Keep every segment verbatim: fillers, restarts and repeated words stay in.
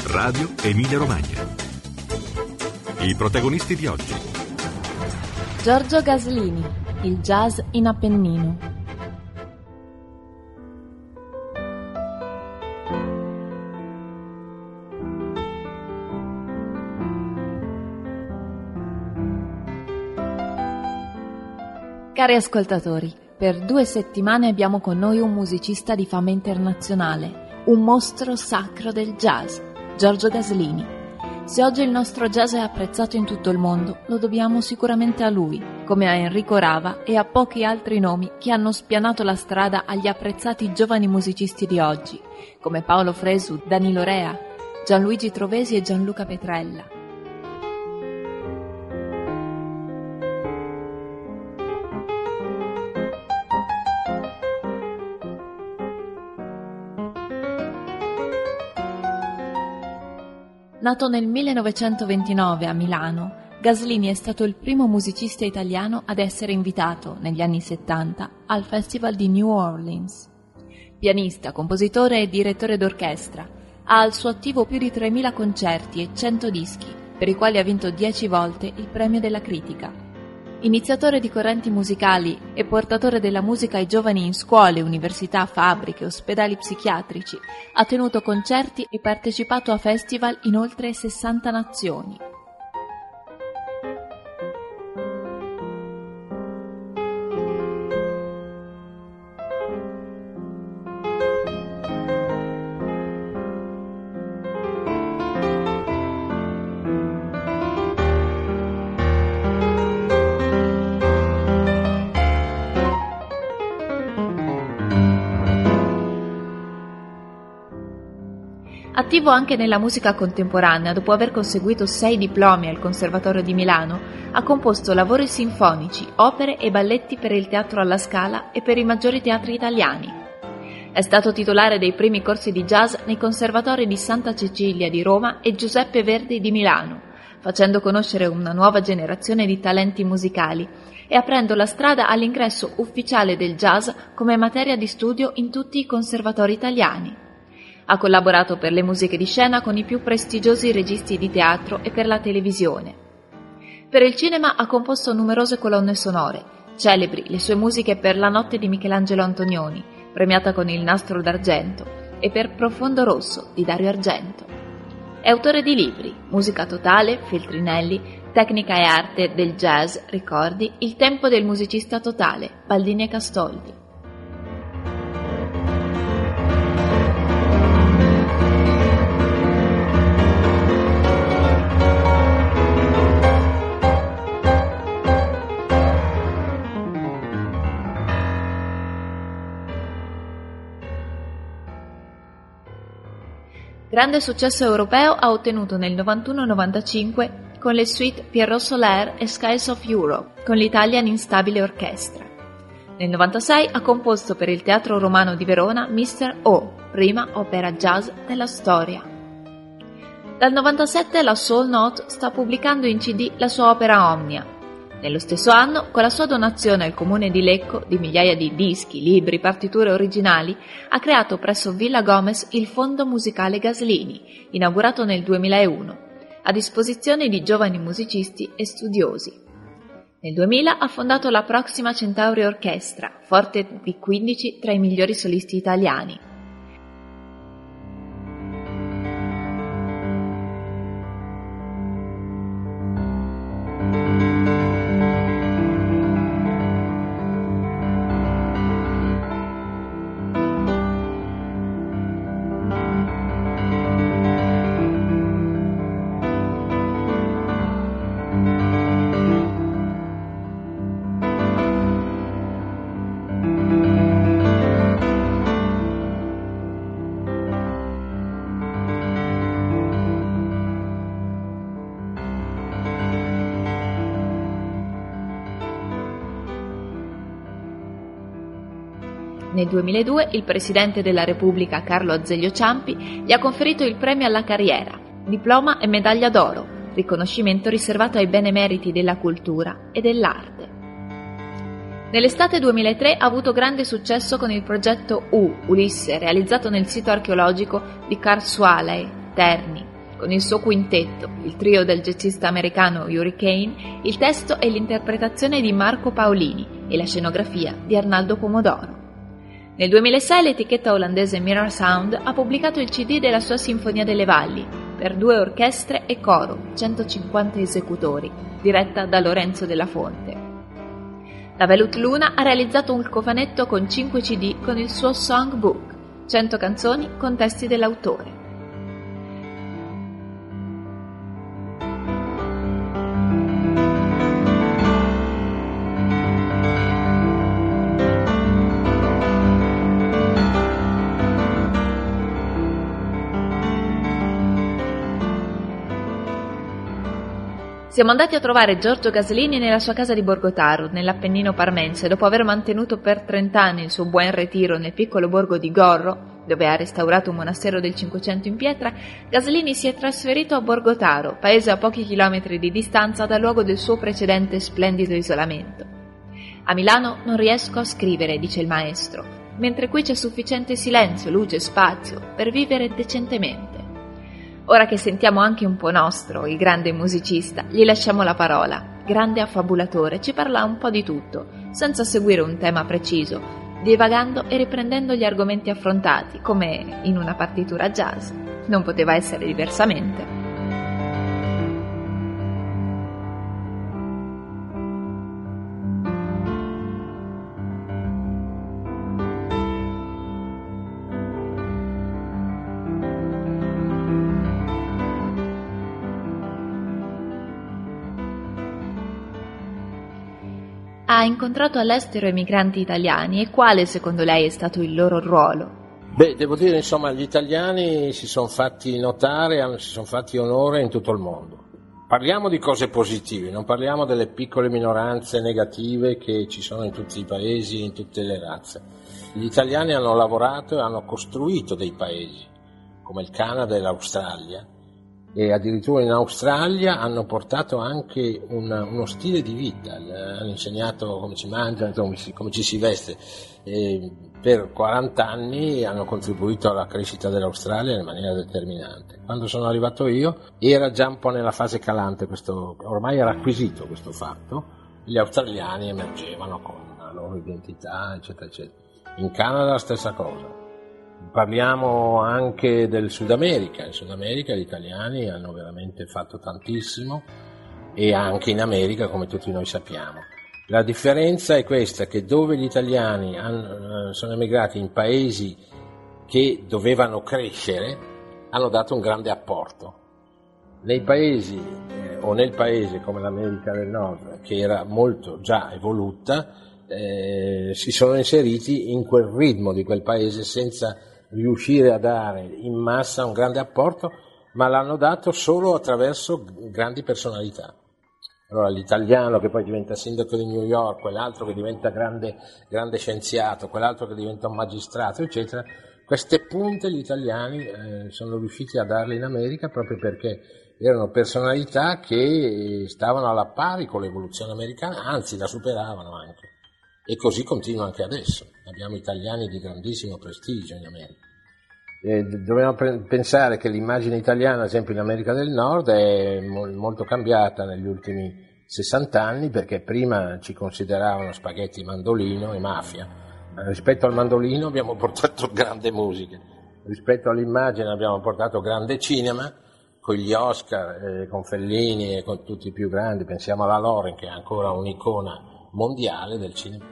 Radio Emilia Romagna. I protagonisti di oggi: Giorgio Gaslini, il jazz in Appennino. Cari ascoltatori, per due settimane abbiamo con noi un musicista di fama internazionale, un mostro sacro del jazz, Giorgio Gaslini. Se oggi il nostro jazz è apprezzato in tutto il mondo, lo dobbiamo sicuramente a lui, come a Enrico Rava e a pochi altri nomi che hanno spianato la strada agli apprezzati giovani musicisti di oggi, come Paolo Fresu, Danilo Rea, Gianluigi Trovesi e Gianluca Petrella. Nato nel millenovecentoventinove a Milano, Gaslini è stato il primo musicista italiano ad essere invitato, negli anni settanta, al Festival di New Orleans. Pianista, compositore e direttore d'orchestra, ha al suo attivo più di tremila concerti e cento dischi, per i quali ha vinto dieci volte il premio della critica. Iniziatore di correnti musicali e portatore della musica ai giovani in scuole, università, fabbriche, ospedali psichiatrici, ha tenuto concerti e partecipato a festival in oltre sessanta nazioni. Attivo anche nella musica contemporanea, dopo aver conseguito sei diplomi al Conservatorio di Milano, ha composto lavori sinfonici, opere e balletti per il Teatro alla Scala e per i maggiori teatri italiani. È stato titolare dei primi corsi di jazz nei conservatori di Santa Cecilia di Roma e Giuseppe Verdi di Milano, facendo conoscere una nuova generazione di talenti musicali e aprendo la strada all'ingresso ufficiale del jazz come materia di studio in tutti i conservatori italiani. Ha collaborato per le musiche di scena con i più prestigiosi registi di teatro e per la televisione. Per il cinema ha composto numerose colonne sonore, celebri le sue musiche per La notte di Michelangelo Antonioni, premiata con il Nastro d'Argento, e per Profondo Rosso di Dario Argento. È autore di libri Musica totale, Feltrinelli, Tecnica e arte del jazz, Ricordi, Il tempo del musicista totale, Baldini e Castoldi. Grande successo europeo ha ottenuto nel novantuno novantacinque con le suite Pierrot Solaire e Skies of Europe con l'Italian Instabile Orchestra. Nel novantasei ha composto per il Teatro Romano di Verona mister O, prima opera jazz della storia. Dal novantasette la Soul Note sta pubblicando in C D la sua opera Omnia. Nello stesso anno, con la sua donazione al comune di Lecco di migliaia di dischi, libri, partiture originali, ha creato presso Villa Gomez il Fondo Musicale Gaslini, inaugurato nel duemilauno, a disposizione di giovani musicisti e studiosi. Nel duemila ha fondato la Proxima Centauri Orchestra, forte di quindici tra i migliori solisti italiani. Nel duemiladue il Presidente della Repubblica Carlo Azeglio Ciampi gli ha conferito il premio alla carriera, diploma e medaglia d'oro, riconoscimento riservato ai benemeriti della cultura e dell'arte. Nell'estate duemilatré ha avuto grande successo con il progetto U, Ulisse, realizzato nel sito archeologico di Carsualei, Terni, Con il suo quintetto, il trio del jazzista americano Hurricane, il testo e l'interpretazione di Marco Paolini e la scenografia di Arnaldo Pomodoro. Nel duemilasei l'etichetta olandese Mirror Sound ha pubblicato il C D della sua Sinfonia delle Valli, per due orchestre e coro, centocinquanta esecutori, diretta da Lorenzo Della Fonte. La Velut Luna ha realizzato un cofanetto con cinque C D con il suo Songbook, cento canzoni con testi dell'autore. Siamo andati a trovare Giorgio Gaslini nella sua casa di Borgotaro, nell'Appennino parmense, dopo aver mantenuto per trent'anni il suo buon ritiro nel piccolo borgo di Gorro, dove ha restaurato un monastero del Cinquecento in pietra. Gaslini si è trasferito a Borgotaro, paese a pochi chilometri di distanza dal luogo del suo precedente splendido isolamento. A Milano non riesco a scrivere, dice il maestro, mentre qui c'è sufficiente silenzio, luce, spazio per vivere decentemente. Ora che sentiamo anche un po' nostro, il grande musicista, gli lasciamo la parola. Grande affabulatore, ci parla un po' di tutto, senza seguire un tema preciso, divagando e riprendendo gli argomenti affrontati, come in una partitura jazz. Non poteva essere diversamente. Ha incontrato all'estero emigranti italiani e quale secondo lei è stato il loro ruolo? Beh, devo dire, insomma, gli italiani si sono fatti notare, si sono fatti onore in tutto il mondo. Parliamo di cose positive, non parliamo delle piccole minoranze negative che ci sono in tutti i paesi, in tutte le razze. Gli italiani hanno lavorato e hanno costruito dei paesi, come il Canada e l'Australia, e addirittura in Australia hanno portato anche un, uno stile di vita, hanno insegnato come si mangia, come, si, come ci si veste, e per quaranta anni hanno contribuito alla crescita dell'Australia in maniera determinante. Quando sono arrivato io era già un po' nella fase calante, questo, ormai era acquisito questo fatto, gli australiani emergevano con la loro identità, eccetera, eccetera. In Canada la stessa cosa. Parliamo anche del Sud America. In Sud America gli italiani hanno veramente fatto tantissimo, e anche in America, come tutti noi sappiamo. La differenza è questa, che dove gli italiani hanno, sono emigrati in paesi che dovevano crescere, hanno dato un grande apporto. Nei paesi, eh, o nel paese come l'America del Nord, che era molto già evoluta, eh, si sono inseriti in quel ritmo di quel paese senza riuscire a dare in massa un grande apporto, ma l'hanno dato solo attraverso grandi personalità. Allora l'italiano che poi diventa sindaco di New York, quell'altro che diventa grande, grande scienziato, quell'altro che diventa un magistrato, eccetera, queste punte gli italiani eh, sono riusciti a darle in America proprio perché erano personalità che stavano alla pari con l'evoluzione americana, anzi la superavano anche. E così continua anche adesso. Abbiamo italiani di grandissimo prestigio in America. Eh, dobbiamo pre- pensare che l'immagine italiana, ad esempio in America del Nord, è mo- molto cambiata negli ultimi sessanta anni, perché prima ci consideravano spaghetti, mandolino e mafia. Eh, rispetto al mandolino abbiamo portato grande musica, rispetto all'immagine abbiamo portato grande cinema, con gli Oscar, eh, con Fellini e con tutti i più grandi. Pensiamo alla Loren, che è ancora un'icona mondiale del cinema.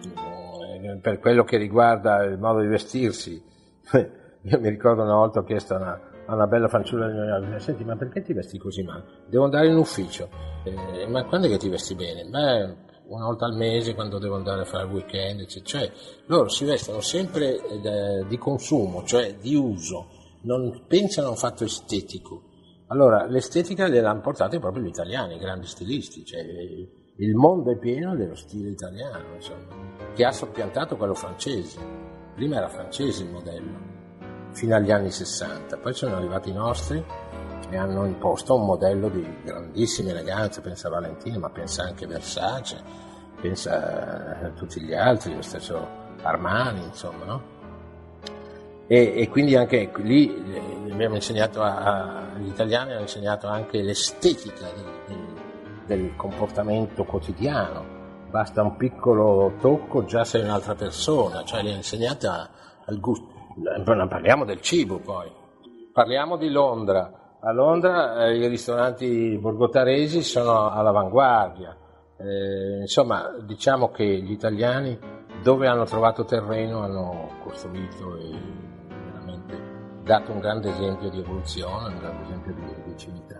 Per quello che riguarda il modo di vestirsi, io mi ricordo una volta ho chiesto a una, a una bella fanciulla di New York: senti, ma perché ti vesti così male? Devo andare in ufficio. Eh, ma quando è che ti vesti bene? Beh, una volta al mese, quando devo andare a fare il weekend, eccetera. Cioè loro si vestono sempre eh, di consumo, cioè di uso, non pensano a un fatto estetico. Allora l'estetica gliel'hanno portata proprio gli italiani, i grandi stilisti, cioè il mondo è pieno dello stile italiano, insomma, che ha soppiantato quello francese. Prima era francese il modello, fino agli anni sessanta, poi sono arrivati i nostri e hanno imposto un modello di grandissima eleganza. Pensa a Valentino, ma pensa anche a Versace, pensa a tutti gli altri, lo stesso Armani, insomma, no? E, e quindi anche lì abbiamo insegnato a, agli italiani hanno insegnato anche l'estetica del, del, del comportamento quotidiano. Basta un piccolo tocco, già sei un'altra persona, cioè li ha insegnati al gusto. Non parliamo del cibo poi, parliamo di Londra. A Londra eh, i ristoranti borgotaresi sono all'avanguardia, eh, insomma diciamo che gli italiani dove hanno trovato terreno hanno costruito e veramente dato un grande esempio di evoluzione, un grande esempio di, di civiltà.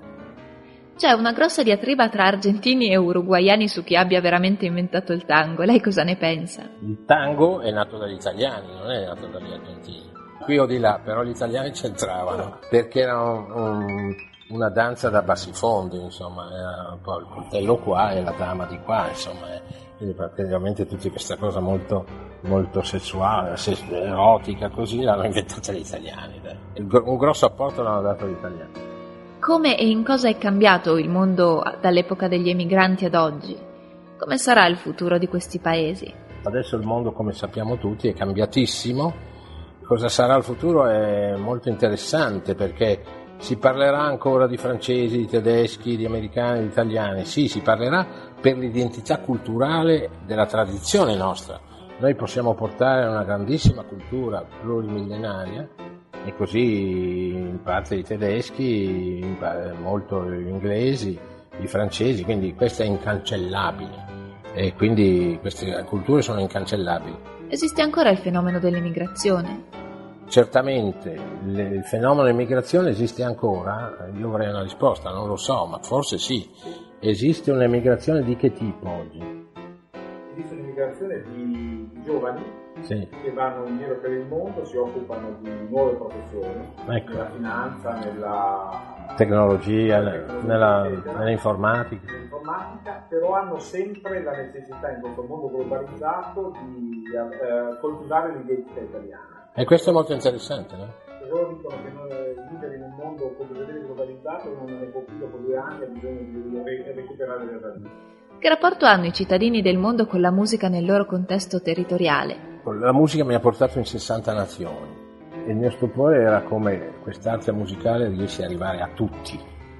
C'è una grossa diatriba tra argentini e uruguaiani su chi abbia veramente inventato il tango. Lei cosa ne pensa? Il tango è nato dagli italiani, non è nato dagli argentini. Qui o di là, però gli italiani c'entravano, perché era un, un, una danza da bassifondo, insomma, era un po' il coltello qua e la dama di qua, insomma, eh. Quindi praticamente tutta questa cosa molto, molto sessuale, erotica, così l'hanno inventata gli italiani. Dai. Il, un grosso apporto l'hanno dato gli italiani. Come e in cosa è cambiato il mondo dall'epoca degli emigranti ad oggi? Come sarà il futuro di questi paesi? Adesso il mondo, come sappiamo tutti, è cambiatissimo. Cosa sarà il futuro è molto interessante, perché si parlerà ancora di francesi, di tedeschi, di americani, di italiani. Sì, si parlerà per l'identità culturale della tradizione nostra. Noi possiamo portare una grandissima cultura plurimillenaria, e così in parte i tedeschi, in parte molto gli inglesi, i francesi, quindi questo è incancellabile e quindi queste culture sono incancellabili. Esiste ancora il fenomeno dell'immigrazione? Certamente, il fenomeno dell'immigrazione esiste ancora, io vorrei una risposta, non lo so, ma forse sì. Esiste un'emigrazione di che tipo oggi? Esiste un'immigrazione di giovani sì. che vanno in giro per il mondo, si occupano di nuove professioni, ecco. nella finanza, nella tecnologia, nella, nella, eccetera, nell'informatica. nell'informatica, però hanno sempre la necessità in questo mondo globalizzato di eh, coltivare l'identità italiana. E questo è molto interessante, no? Loro dicono che noi vivere in un mondo completamente globalizzato non ne può più dopo due anni, ha bisogno di recuperare le radici. Che rapporto hanno i cittadini del mondo con la musica nel loro contesto territoriale? La musica mi ha portato in sessanta nazioni e il mio stupore era come quest'arte musicale riesce ad arrivare a tutti.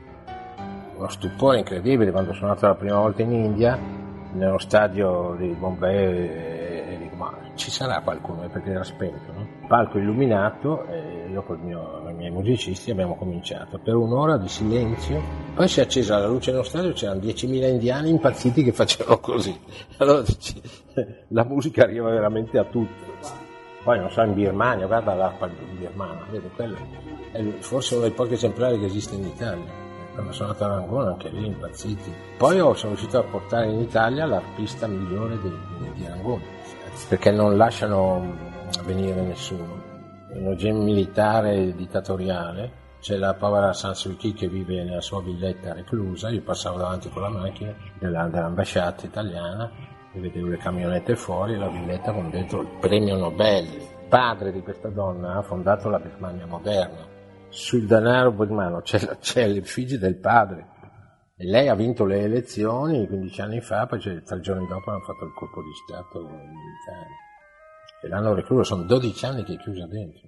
Uno stupore incredibile quando sono andato la prima volta in India, nello stadio di Bombay, e dico, ma ci sarà qualcuno, perché era spento, no? Palco illuminato e io con i miei musicisti abbiamo cominciato per un'ora di silenzio, poi si è accesa la luce nello stadio, c'erano diecimila indiani impazziti che facevano così. Allora dici, la musica arriva veramente a tutti. Poi non so, in Birmania, guarda l'arpa birmana, vedi, quello è forse uno dei pochi esemplari che esiste in Italia. Quando sono andato a Rangoon, anche lì impazziti. Poi ho, sono riuscito a portare in Italia l'arpista migliore di, di Rangoon, perché non lasciano venire nessuno. È un regime militare dittatoriale, c'è la povera San Suu Kyi che vive nella sua villetta reclusa, io passavo davanti con la macchina della, dell'ambasciata italiana e vedevo le camionette fuori e la villetta con dentro il premio Nobel. Il padre di questa donna ha fondato la Birmania moderna. Sul denaro birmano c'è, c'è l'effigie del padre e lei ha vinto le elezioni quindici anni fa, poi cioè, tre giorni dopo hanno fatto il colpo di stato militare e l'hanno recluso, sono dodici anni che è chiusa dentro.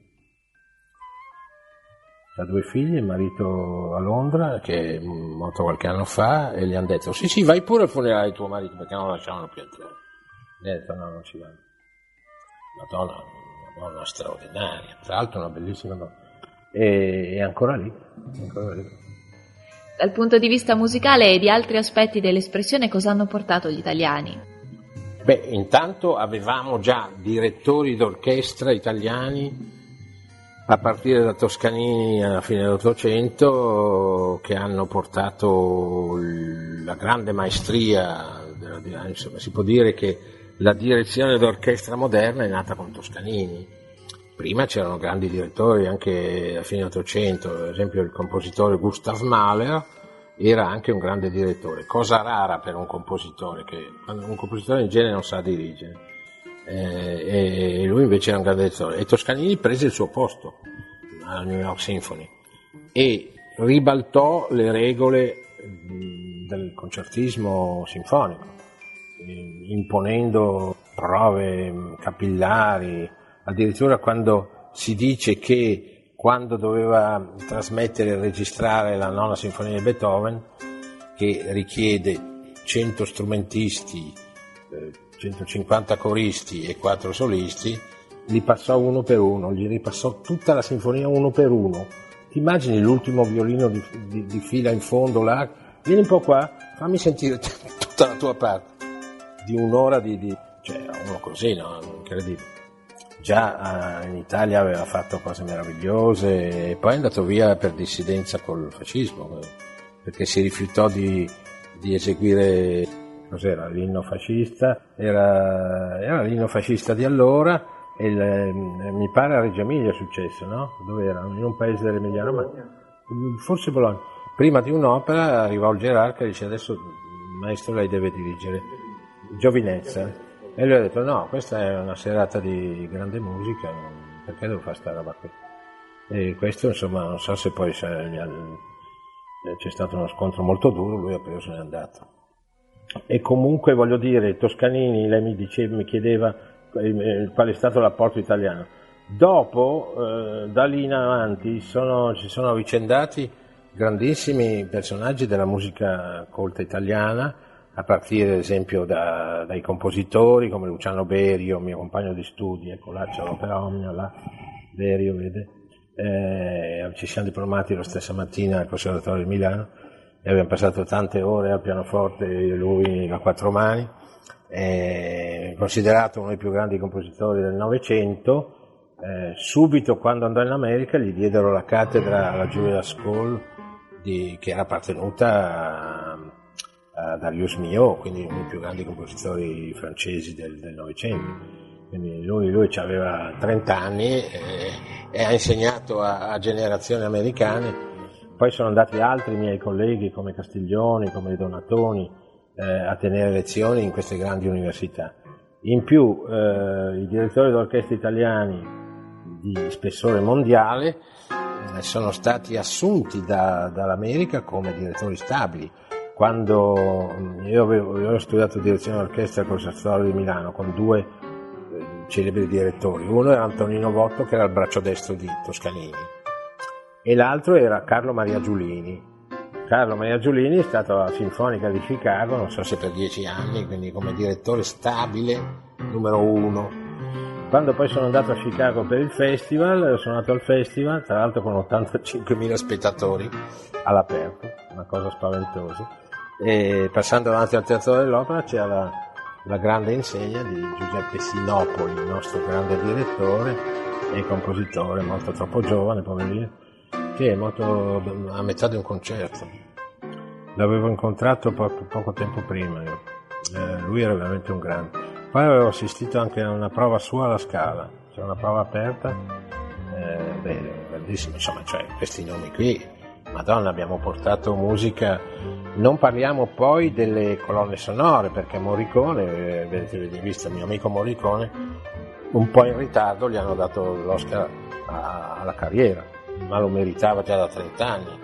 Ha due figli, il marito a Londra che è morto qualche anno fa e gli hanno detto sì sì vai pure al funerale di tuo marito, perché non lo lasciavano più entrare. Gli ha detto no, non ci vanno. Una donna, una donna straordinaria, tra l'altro una bellissima donna. E è ancora lì, è ancora lì. Dal punto di vista musicale e di altri aspetti dell'espressione, cosa hanno portato gli italiani? Beh, intanto avevamo già direttori d'orchestra italiani a partire da Toscanini alla fine dell'Ottocento che hanno portato la grande maestria, insomma, si può dire che la direzione d'orchestra moderna è nata con Toscanini. Prima c'erano grandi direttori anche a fine dell'Ottocento, ad esempio il compositore Gustav Mahler era anche un grande direttore, cosa rara per un compositore, che un compositore in genere non sa dirigere, eh, e lui invece era un grande direttore, e Toscanini prese il suo posto alla New York Symphony e ribaltò le regole del concertismo sinfonico, imponendo prove capillari. Addirittura quando si dice che quando doveva trasmettere e registrare la nona sinfonia di Beethoven, che richiede cento strumentisti, centocinquanta coristi e quattro solisti, li passò uno per uno, gli ripassò tutta la sinfonia uno per uno. Ti immagini l'ultimo violino di, di, di fila in fondo là? Vieni un po' qua, fammi sentire tutta la tua parte, di un'ora di... di cioè, uno così, no? Incredibile. Già eh, in Italia aveva fatto cose meravigliose e poi è andato via per dissidenza col fascismo, perché si rifiutò di, di eseguire, cos'era, l'inno fascista, era, era l'inno fascista di allora, e il, mi pare a Reggio Emilia è successo, no? Dove era? In un paese dell'Emilia Romagna, forse Bologna. Prima di un'opera arrivò il gerarca e dice: adesso maestro lei deve dirigere Giovinezza. E lui ha detto: no, questa è una serata di grande musica, perché devo fare sta roba qui? E questo, insomma, non so se poi se c'è stato uno scontro molto duro, lui ha preso e se n'è andato. E comunque, voglio dire, Toscanini, lei mi diceva, mi chiedeva qual è stato l'apporto italiano. Dopo, eh, da lì in avanti, sono, ci sono avvicendati grandissimi personaggi della musica colta italiana, a partire ad esempio da, dai compositori come Luciano Berio, mio compagno di studi, ecco là c'è l'opera Omnia, là, Berio, vede, eh, ci siamo diplomati la stessa mattina al Conservatorio di Milano e abbiamo passato tante ore al pianoforte, io e lui a quattro mani, eh, considerato uno dei più grandi compositori del Novecento. Eh, subito quando andò in America gli diedero la cattedra alla Juilliard School, di, che era appartenuta a a Darius Milhaud, quindi uno dei più grandi compositori francesi del, del Novecento. Quindi lui, lui aveva trenta anni e, e ha insegnato a, a generazioni americane. Poi sono andati altri miei colleghi come Castiglioni, come Donatoni, eh, a tenere lezioni in queste grandi università. In più eh, i direttori d'orchestra italiani di spessore mondiale eh, sono stati assunti da, dall'America come direttori stabili. Quando io avevo, io avevo studiato direzione d'orchestra al Conservatorio di Milano con due eh, celebri direttori, uno era Antonino Votto, che era il braccio destro di Toscanini, e l'altro era Carlo Maria Giulini. Carlo Maria Giulini è stato alla Sinfonica di Chicago, non so se per dieci anni, quindi come direttore stabile numero uno. Quando poi sono andato a Chicago per il festival, sono andato al festival, tra l'altro con ottantacinquemila spettatori all'aperto, una cosa spaventosa. E passando davanti al Teatro dell'Opera c'era la, la grande insegna di Giuseppe Sinopoli, il nostro grande direttore e compositore, molto troppo giovane, poverino, che è morto a metà di un concerto. L'avevo incontrato poco, poco tempo prima, io. Eh, lui era veramente un grande. Poi avevo assistito anche a una prova sua alla Scala, c'era una prova aperta, eh, beh, bellissimo, insomma, cioè questi nomi qui. Madonna, abbiamo portato musica, non parliamo poi delle colonne sonore, perché Morricone, avete visto il mio amico Morricone, un po' in ritardo gli hanno dato l'Oscar a, alla carriera, ma lo meritava già da trent'anni.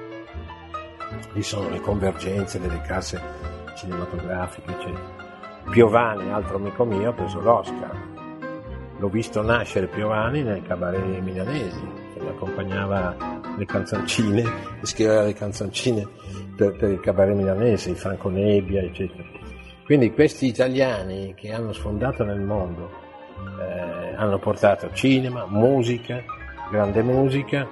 Lì sono le convergenze delle casse cinematografiche, eccetera. Piovani, altro amico mio, ha preso l'Oscar. L'ho visto nascere Piovani nei cabaret milanesi, che mi accompagnava le canzoncine, scriveva le canzoncine per, per il cabaret milanese, il Franco Nebbia, eccetera. Quindi questi italiani che hanno sfondato nel mondo eh, hanno portato cinema, musica, grande musica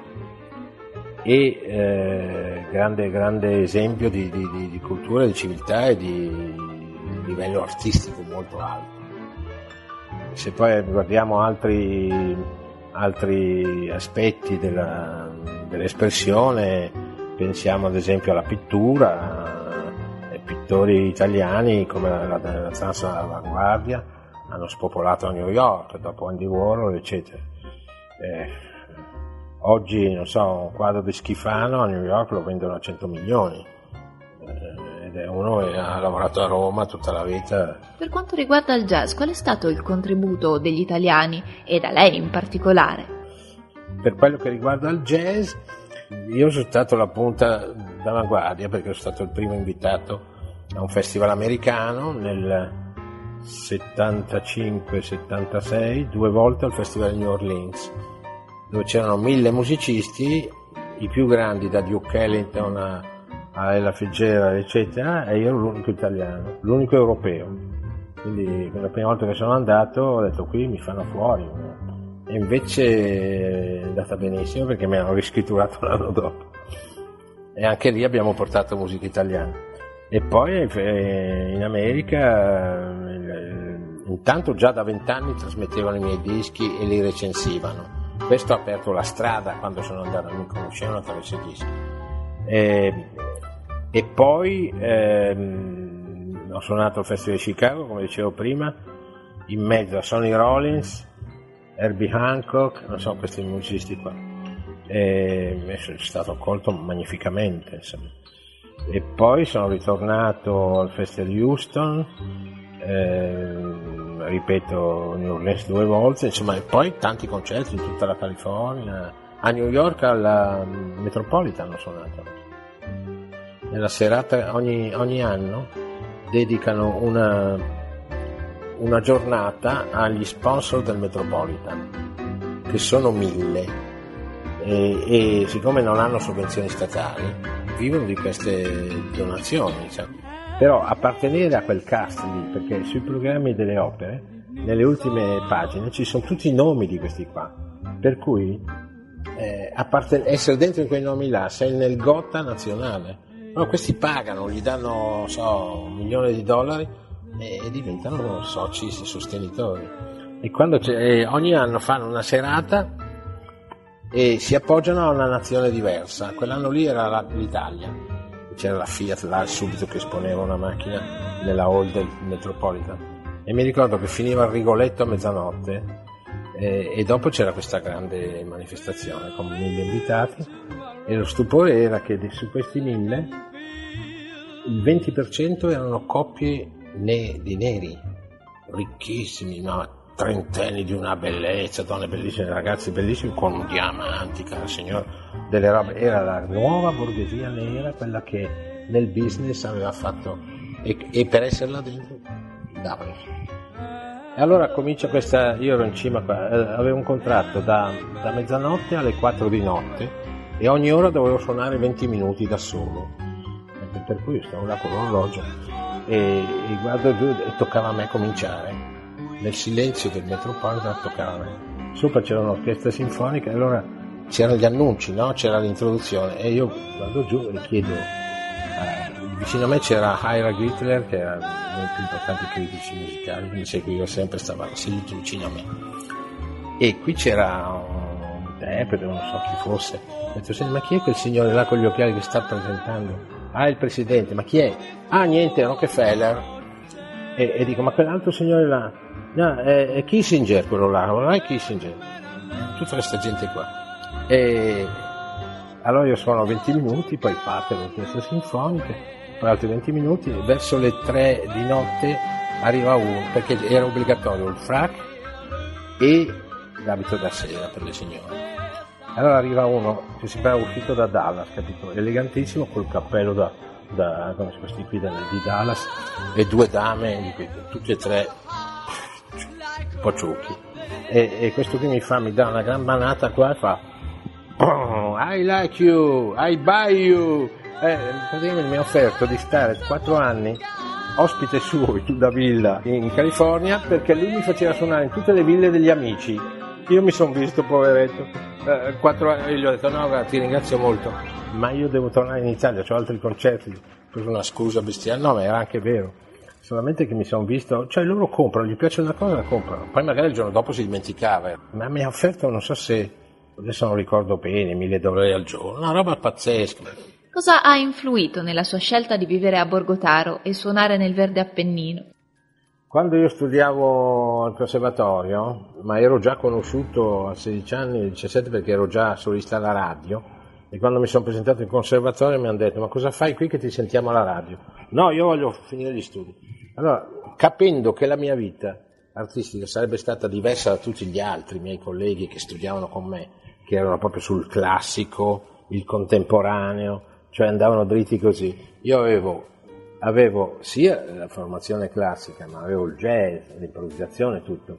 e eh, grande, grande esempio di, di, di, di cultura, di civiltà e di livello artistico molto alto. Se poi guardiamo altri, altri aspetti della, dell'espressione, pensiamo ad esempio alla pittura, ai pittori italiani come la, la, la Transavanguardia hanno spopolato a New York dopo Andy Warhol, eccetera. Eh, oggi, non so, un quadro di Schifano a New York lo vendono a cento milioni. Ed è uno che ha lavorato a Roma tutta la vita. Per quanto riguarda il jazz, qual è stato il contributo degli italiani e da lei in particolare? Per quello che riguarda il jazz, io sono stato la punta d'avanguardia perché sono stato il primo invitato a un festival americano nel settantacinque settantasei, due volte al festival di New Orleans, dove c'erano mille musicisti, i più grandi da Duke Ellington a, a Ella Fitzgerald eccetera, e io ero l'unico italiano, l'unico europeo. Quindi la prima volta che sono andato ho detto qui mi fanno fuori, e invece è andata benissimo perché mi hanno riscritturato l'anno dopo, e anche lì abbiamo portato musica italiana. E poi in America intanto già da vent'anni trasmettevano i miei dischi e li recensivano. Questo ha aperto la strada quando sono andato, mi conoscevano attraverso i dischi. E, e poi ehm, ho suonato al Festival di Chicago, come dicevo prima, in mezzo a Sonny Rollins, Herbie Hancock, non so, questi musicisti qua. E sono stato accolto magnificamente, insomma. E poi sono ritornato al Festival di Houston, eh, ripeto, New Orleans due volte, insomma, e poi tanti concerti in tutta la California, a New York alla Metropolitan ho suonato. Nella serata ogni, ogni anno dedicano una, una giornata agli sponsor del Metropolitan, che sono mille, e, e siccome non hanno sovvenzioni statali vivono di queste donazioni, diciamo. Però appartenere a quel cast lì, perché sui programmi delle opere, nelle ultime pagine, ci sono tutti i nomi di questi qua, per cui eh, apparten- essere dentro in quei nomi là, sei nel Gotha nazionale. Però questi pagano, gli danno, so, un milione di dollari e, e diventano soci sostenitori. E quando c'è, eh, ogni anno fanno una serata e si appoggiano a una nazione diversa. Quell'anno lì era la, l'Italia. C'era la Fiat là subito che esponeva una macchina nella hall del Metropolitan, e mi ricordo che finiva il Rigoletto a mezzanotte, e, e dopo c'era questa grande manifestazione con mille invitati, e lo stupore era che su questi mille il venti per cento erano coppie ne- di neri ricchissimi, no? Trentenni di una bellezza, donne bellissime, ragazzi bellissimi con diamanti, cara signora, delle robe. Era la nuova borghesia nera, quella che nel business aveva fatto, e, e per essere là dentro davano. E allora comincia questa, io ero in cima qua, eh, avevo un contratto da, da mezzanotte alle quattro di notte, e ogni ora dovevo suonare venti minuti da solo, e per cui stavo là con l'orologio e, e guardo giù e toccava a me cominciare. Nel silenzio del Metropolitan toccava a me. Sopra c'era un'orchestra sinfonica, e allora c'erano gli annunci, no? C'era l'introduzione, e io vado giù e chiedo, eh, vicino a me c'era Ira Gittler, che era uno dei più importanti critici musicali, che mi seguiva sempre, stava seduto vicino a me, e qui c'era un interprete, non so chi fosse. Ho detto, senti, ma chi è quel signore là con gli occhiali che sta presentando? Ah, il presidente. Ma chi è? Ah, niente, Rockefeller. E, e dico, ma quell'altro signore là? No, è, è Kissinger quello là, non è Kissinger. Tutta questa gente qua. E allora io suono venti minuti, poi parte l'orchestra sinfonica, poi altri venti minuti, e verso le tre di notte arriva uno, perché era obbligatorio il frac e l'abito da sera per le signore. Allora arriva uno che sembrava uscito da Dallas, capito? Elegantissimo, col cappello da, da come questi qui da, di Dallas, e due dame, tutti e tre un po' ciucchi, e, e questo qui mi fa, mi dà una gran manata qua e fa I like you, I buy you. Eh, praticamente mi ha offerto di stare quattro anni ospite suo da villa in California, perché lui mi faceva suonare in tutte le ville degli amici. Io mi sono visto, poveretto, eh, quattro anni, e gli ho detto no, guarda, ti ringrazio molto, ma io devo tornare in Italia, ho altri concerti. Ho preso una scusa bestiale, no, ma era anche vero, solamente che mi sono visto, cioè loro comprano, gli piace una cosa, la comprano, poi magari il giorno dopo si dimenticava, ma mi ha offerto, non so se, adesso non ricordo bene, mille dollari al giorno, una roba pazzesca. Cosa ha influito nella sua scelta di vivere a Borgotaro e suonare nel Verde Appennino? Quando io studiavo al conservatorio, ma ero già conosciuto a sedici anni, diciassette, perché ero già solista alla radio, e quando mi sono presentato in conservatorio mi hanno detto, ma cosa fai qui che ti sentiamo alla radio? No, io voglio finire gli studi. Allora, capendo che la mia vita artistica sarebbe stata diversa da tutti gli altri miei colleghi che studiavano con me, che erano proprio sul classico, il contemporaneo, cioè andavano dritti così, io avevo Avevo sia la formazione classica, ma avevo il jazz, l'improvvisazione, tutto.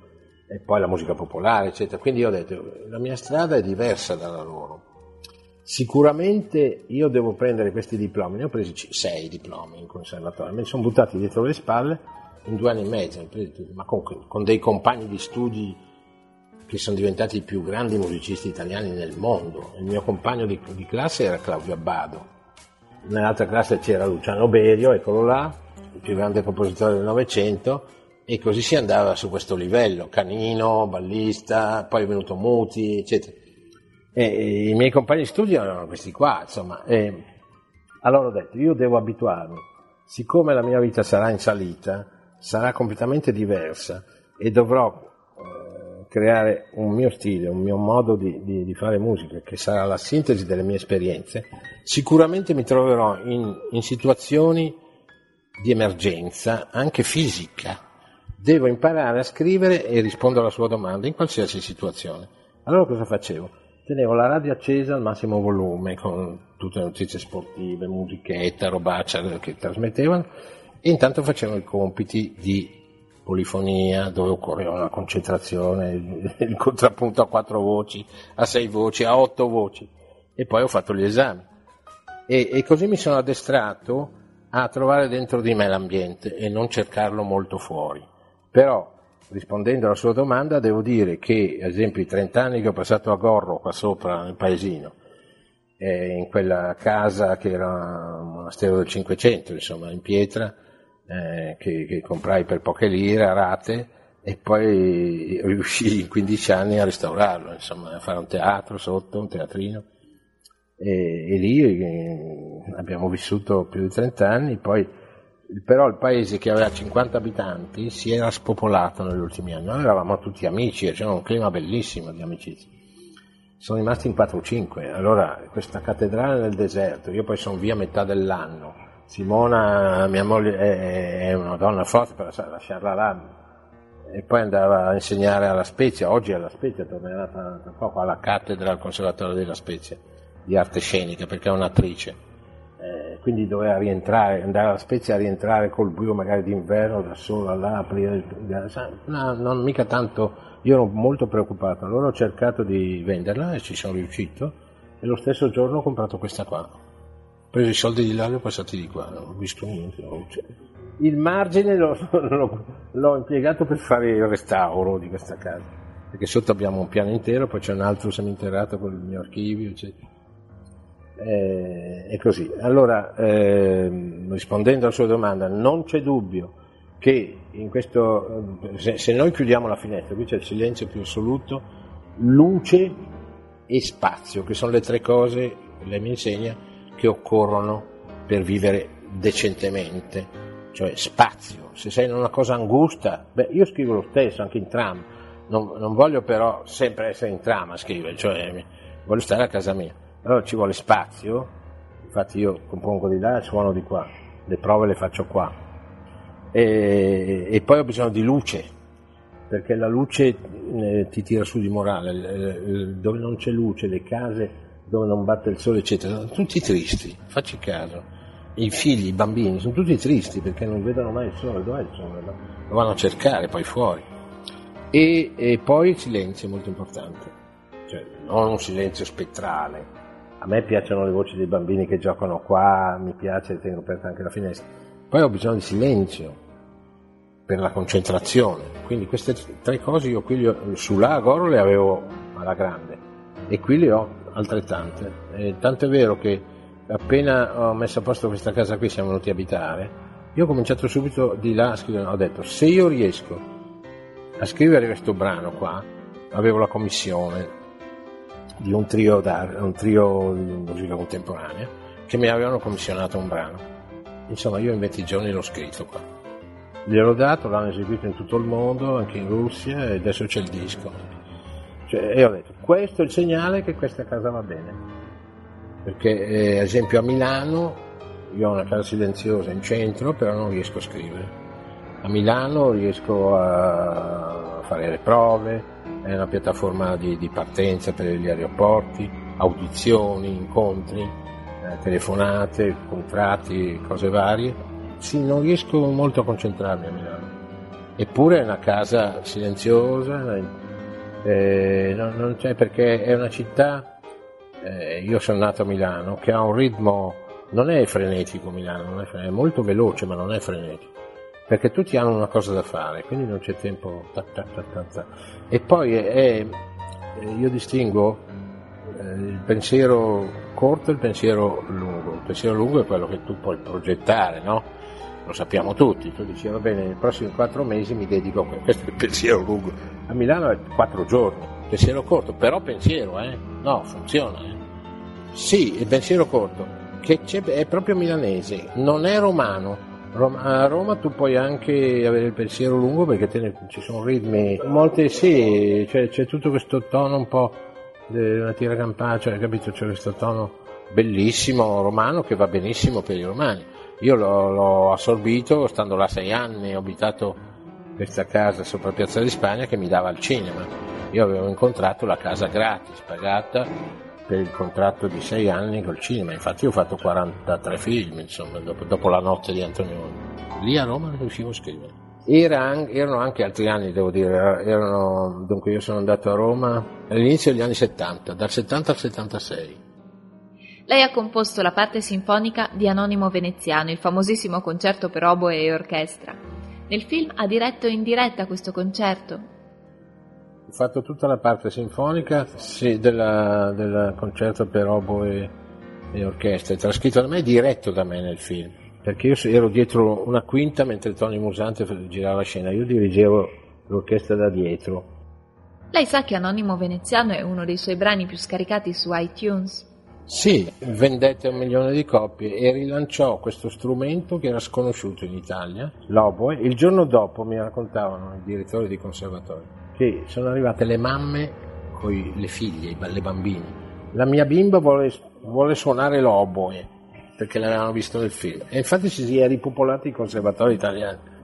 e poi la musica popolare, eccetera. Quindi io ho detto, la mia strada è diversa dalla loro. Sicuramente io devo prendere questi diplomi, ne ho presi sei diplomi in conservatorio, me li sono buttati dietro le spalle in due anni e mezzo, ma con, con dei compagni di studi che sono diventati i più grandi musicisti italiani nel mondo. Il mio compagno di, di classe era Claudio Abbado, nell'altra classe c'era Luciano Berio, eccolo là, il più grande compositore del Novecento, e così si andava su questo livello, Canino, Ballista, poi è venuto Muti, eccetera. E, e i miei compagni di studio erano questi qua, insomma. E allora ho detto, io devo abituarmi, siccome la mia vita sarà in salita, sarà completamente diversa e dovrò eh, creare un mio stile, un mio modo di, di, di fare musica, che sarà la sintesi delle mie esperienze, sicuramente mi troverò in, in situazioni di emergenza, anche fisica. Devo imparare a scrivere e rispondere alla sua domanda in qualsiasi situazione. Allora cosa facevo? Tenevo la radio accesa al massimo volume con tutte le notizie sportive, musichetta, robaccia che trasmettevano, e intanto facevo i compiti di polifonia dove occorreva la concentrazione, il, il contrappunto a quattro voci, a sei voci, a otto voci, e poi ho fatto gli esami. E, e così mi sono addestrato a trovare dentro di me l'ambiente e non cercarlo molto fuori. Però, rispondendo alla sua domanda, devo dire che, ad esempio, i trent'anni che ho passato a Gorro, qua sopra, nel paesino, eh, in quella casa che era un monastero del Cinquecento, insomma, in pietra, eh, che, che comprai per poche lire, a rate, e poi riuscii in quindici anni a restaurarlo, insomma, a fare un teatro sotto, un teatrino. E, e lì eh, abbiamo vissuto più di trent'anni, poi però il paese, che aveva cinquanta abitanti, si era spopolato negli ultimi anni. Noi eravamo tutti amici, c'era un clima bellissimo di amicizia. Sono rimasti in quattro o cinque. Allora, questa cattedrale nel deserto, io poi sono via metà dell'anno. Simona, mia moglie, è una donna forte per lasciarla là, e poi andava a insegnare alla Spezia. Oggi alla Spezia tornerà tra poco alla cattedra al Conservatorio della Spezia di arte scenica, perché è un'attrice. Eh, quindi doveva rientrare, andare alla Spezia a rientrare col buio magari d'inverno da sola là, aprire il... no, non mica tanto. Io ero molto preoccupato, allora ho cercato di venderla e ci sono riuscito, e lo stesso giorno ho comprato questa qua, ho preso i soldi di là e li ho passati di qua, non ho visto niente, no. Il margine l'ho, l'ho, l'ho impiegato per fare il restauro di questa casa, perché sotto abbiamo un piano intero, poi c'è un altro seminterrato con il mio archivio, eccetera. Eh, è così. Allora, eh, rispondendo alla sua domanda, non c'è dubbio che in questo, se, se noi chiudiamo la finestra, qui c'è il silenzio più assoluto, luce e spazio, che sono le tre cose, lei mi insegna, che occorrono per vivere decentemente. Cioè spazio, se sei in una cosa angusta, beh, io scrivo lo stesso anche in tram, non, non voglio però sempre essere in tram a scrivere, cioè voglio stare a casa mia. Allora ci vuole spazio, infatti io compongo di là e suono di qua, le prove le faccio qua, e, e poi ho bisogno di luce, perché la luce eh, ti tira su di morale, dove non c'è luce, le case dove non batte il sole, eccetera, sono tutti tristi, facci caso, i figli, i bambini sono tutti tristi perché non vedono mai il sole, dov'è il sole? Lo vanno a cercare poi fuori, e, e poi il silenzio è molto importante, cioè non un silenzio spettrale. A me piacciono le voci dei bambini che giocano qua, mi piace, tengo aperta anche la finestra. Poi ho bisogno di silenzio per la concentrazione. Quindi queste tre cose io qui ho, su là a Goro le avevo alla grande, e qui le ho altrettante. E tanto è vero che appena ho messo a posto questa casa qui, siamo venuti a abitare, io ho cominciato subito di là a scrivere. Ho detto, se io riesco a scrivere questo brano qua, avevo la commissione di un trio, un trio di musica contemporanea che mi avevano commissionato un brano, insomma io in venti giorni l'ho scritto qua, gliel'ho dato, l'hanno eseguito in tutto il mondo, anche in Russia, e adesso c'è il disco, cioè, e ho detto, questo è il segnale che questa casa va bene, perché eh, ad esempio a Milano io ho una casa silenziosa in centro, però non riesco a scrivere. A Milano riesco a fare le prove, è una piattaforma di, di partenza per gli aeroporti, audizioni, incontri, eh, telefonate, contratti, cose varie. Sì, non riesco molto a concentrarmi a Milano. eppure è una casa silenziosa, eh, non, non c'è, perché è una città, eh, io sono nato a Milano, che ha un ritmo, non è frenetico Milano, non è, frenetico, è molto veloce ma non è frenetico, perché tutti hanno una cosa da fare, quindi non c'è tempo, ta, ta, ta, ta, ta. E poi è, è, io distingo eh, il pensiero corto e il pensiero lungo. Il pensiero lungo è quello che tu puoi progettare, no? Lo sappiamo tutti, tu dici va bene, nei prossimi quattro mesi mi dedico a questo, questo è il pensiero lungo. A Milano è quattro giorni, pensiero corto, però pensiero, eh? No, funziona, eh? Sì, il pensiero corto, che c'è, è proprio milanese, non è romano. Roma, a Roma tu puoi anche avere il pensiero lungo perché te ne, ci sono ritmi, molte sì, cioè, c'è tutto questo tono un po' di una tira campana, cioè, capito? C'è questo tono bellissimo romano che va benissimo per i romani. Io l'ho, l'ho assorbito stando là sei anni, ho abitato questa casa sopra Piazza di Spagna che mi dava il cinema. Io avevo incontrato la casa gratis, pagata per il contratto di sei anni col cinema, infatti ho fatto quarantatré film, insomma, dopo, dopo La notte di Antonioni. Lì a Roma non riuscivo a scrivere. Era, erano anche altri anni, devo dire, erano, dunque io sono andato a Roma all'inizio degli anni settanta, dal settanta al settantasei. Lei ha composto la parte sinfonica di Anonimo Veneziano, il famosissimo concerto per oboe e orchestra. Nel film ha diretto in diretta questo concerto. Ho fatto tutta la parte sinfonica sì, della, del concerto per oboe e orchestra, è trascritto da me e diretto da me nel film, perché io ero dietro una quinta mentre Tony Musante girava la scena, io dirigevo l'orchestra da dietro. Lei sa che Anonimo Veneziano è uno dei suoi brani più scaricati su iTunes? Sì, vendette un milione di copie e rilanciò questo strumento che era sconosciuto in Italia, l'oboe. Il giorno dopo mi raccontavano i direttori di conservatorio che sono arrivate le mamme con le figlie, le bambine. La mia bimba vuole, vuole suonare l'oboe perché l'avevano visto nel film e infatti si è ripopolati i conservatori italiani.